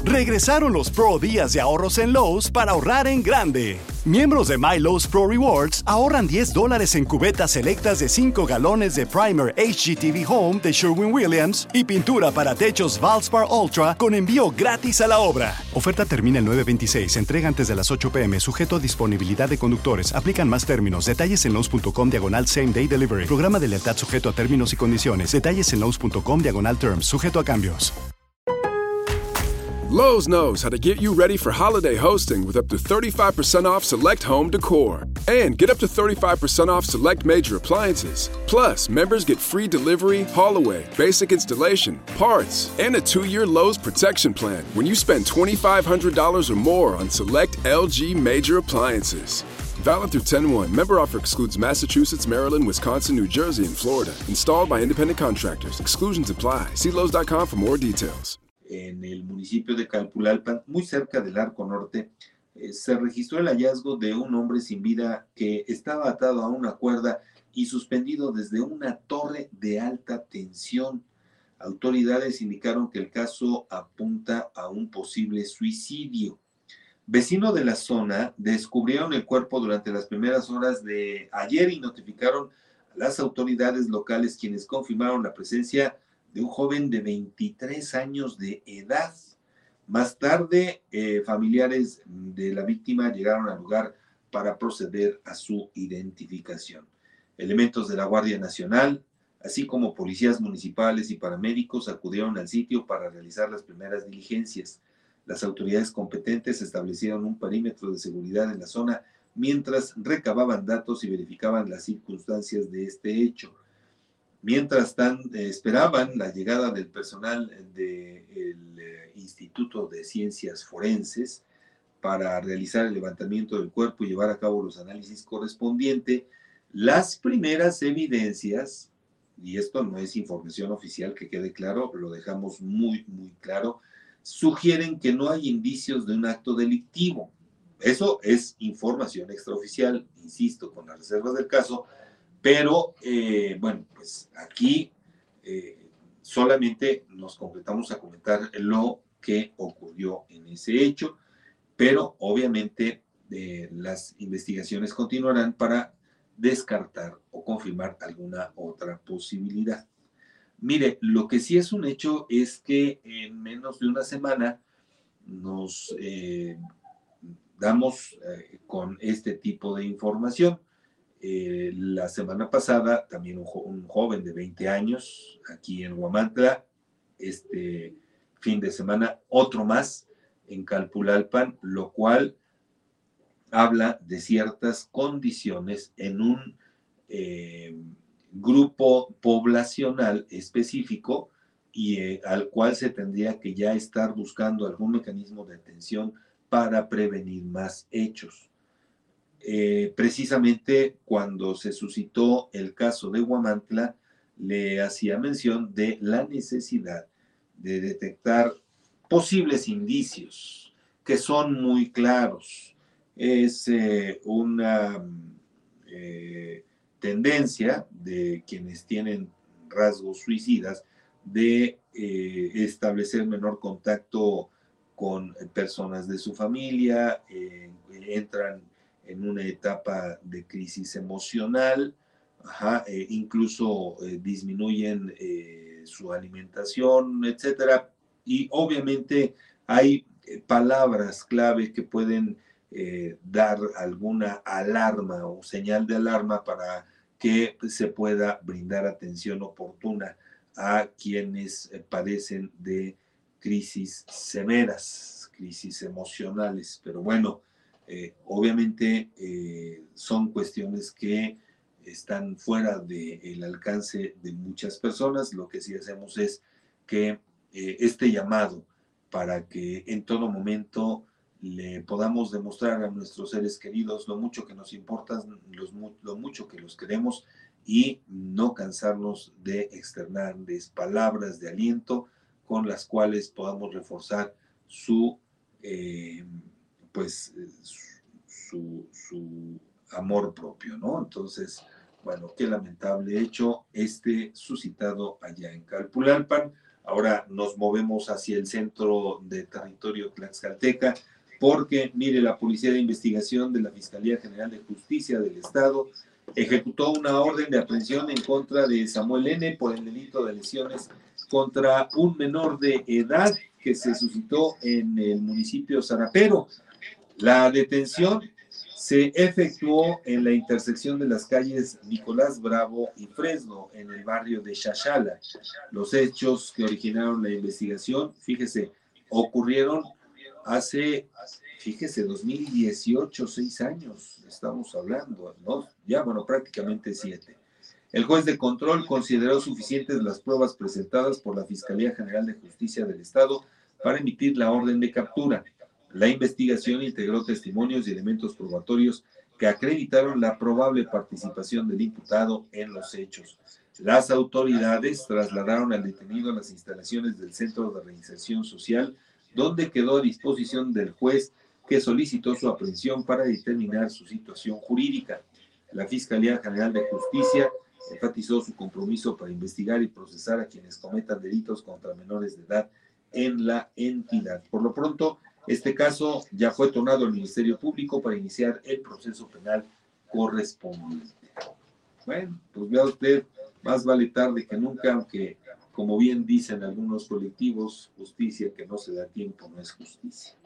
Regresaron los Pro Días de ahorros en Lowe's para ahorrar en grande. Miembros de My Lowe's Pro Rewards ahorran $10 en cubetas selectas de 5 galones de Primer HGTV Home de Sherwin-Williams y pintura para techos Valspar Ultra con envío gratis a la obra. Oferta termina el 9/26. Entrega antes de las 8 p.m. Sujeto a disponibilidad de conductores. Aplican más términos. Detalles en Lowe's.com/Same Day Delivery. Programa de lealtad sujeto a términos y condiciones. Detalles en Lowe's.com/Terms. Sujeto a cambios. Lowe's knows how to get you ready for holiday hosting with up to 35% off select home decor. And get up to 35% off select major appliances. Plus, members get free delivery, haul away, basic installation, parts, and a 2-year Lowe's protection plan when you spend $2,500 or more on select LG major appliances. Valid through 10/1. Member offer excludes Massachusetts, Maryland, Wisconsin, New Jersey, and Florida. Installed by independent contractors. Exclusions apply. See Lowe's.com for more details. En el municipio de Calpulalpan, muy cerca del Arco Norte, se registró el hallazgo de un hombre sin vida que estaba atado a una cuerda y suspendido desde una torre de alta tensión. Autoridades indicaron que el caso apunta a un posible suicidio. Vecinos de la zona descubrieron el cuerpo durante las primeras horas de ayer y notificaron a las autoridades locales, quienes confirmaron la presencia de un joven de 23 años de edad. Más tarde, familiares de la víctima llegaron al lugar para proceder a su identificación. Elementos de la Guardia Nacional, así como policías municipales y paramédicos, acudieron al sitio para realizar las primeras diligencias. Las autoridades competentes establecieron un perímetro de seguridad en la zona mientras recababan datos y verificaban las circunstancias de este hecho. Mientras esperaban la llegada del personal del Instituto de Ciencias Forenses para realizar el levantamiento del cuerpo y llevar a cabo los análisis correspondientes, las primeras evidencias, y esto no es información oficial, que quede claro, lo dejamos muy, muy claro, sugieren que no hay indicios de un acto delictivo. Eso es información extraoficial, insisto, con las reservas del caso. Pero, bueno, pues aquí solamente nos concretamos a comentar lo que ocurrió en ese hecho, pero obviamente las investigaciones continuarán para descartar o confirmar alguna otra posibilidad. Mire, lo que sí es un hecho es que en menos de una semana nos damos con este tipo de información. La semana pasada también un joven de 20 años aquí en Huamantla, este fin de semana otro más en Calpulalpan, lo cual habla de ciertas condiciones en un grupo poblacional específico y al cual se tendría que ya estar buscando algún mecanismo de atención para prevenir más hechos. Precisamente cuando se suscitó el caso de Huamantla, le hacía mención de la necesidad de detectar posibles indicios que son muy claros. Es una tendencia de quienes tienen rasgos suicidas de establecer menor contacto con personas de su familia, entran en una etapa de crisis emocional, incluso disminuyen su alimentación, etcétera. Y obviamente hay palabras clave que pueden dar alguna alarma o señal de alarma para que se pueda brindar atención oportuna a quienes padecen de crisis severas, crisis emocionales. Pero bueno, obviamente son cuestiones que están fuera del alcance de muchas personas. Lo que sí hacemos es que este llamado para que en todo momento le podamos demostrar a nuestros seres queridos lo mucho que nos importan, lo mucho que los queremos, y no cansarnos de externarles palabras de aliento con las cuales podamos reforzar su amor propio, ¿no? Entonces, bueno, qué lamentable hecho suscitado allá en Calpulalpan. Ahora nos movemos hacia el centro de territorio tlaxcalteca, porque, mire, la Policía de Investigación de la Fiscalía General de Justicia del Estado ejecutó una orden de aprehensión en contra de Samuel N. por el delito de lesiones contra un menor de edad que se suscitó en el municipio Zarapero. La detención se efectuó en la intersección de las calles Nicolás Bravo y Fresno, en el barrio de Xaxala. Los hechos que originaron la investigación, fíjese, ocurrieron hace, 2018, 6 años, estamos hablando, ¿no? Ya, bueno, prácticamente 7. El juez de control consideró suficientes las pruebas presentadas por la Fiscalía General de Justicia del Estado para emitir la orden de captura. La investigación integró testimonios y elementos probatorios que acreditaron la probable participación del imputado en los hechos. Las autoridades trasladaron al detenido a las instalaciones del Centro de Reinserción Social, donde quedó a disposición del juez que solicitó su aprehensión para determinar su situación jurídica. La Fiscalía General de Justicia enfatizó su compromiso para investigar y procesar a quienes cometan delitos contra menores de edad en la entidad. Por lo pronto, este caso ya fue tornado al Ministerio Público para iniciar el proceso penal correspondiente. Bueno, pues vea usted, más vale tarde que nunca, aunque, como bien dicen algunos colectivos, justicia que no se da tiempo no es justicia.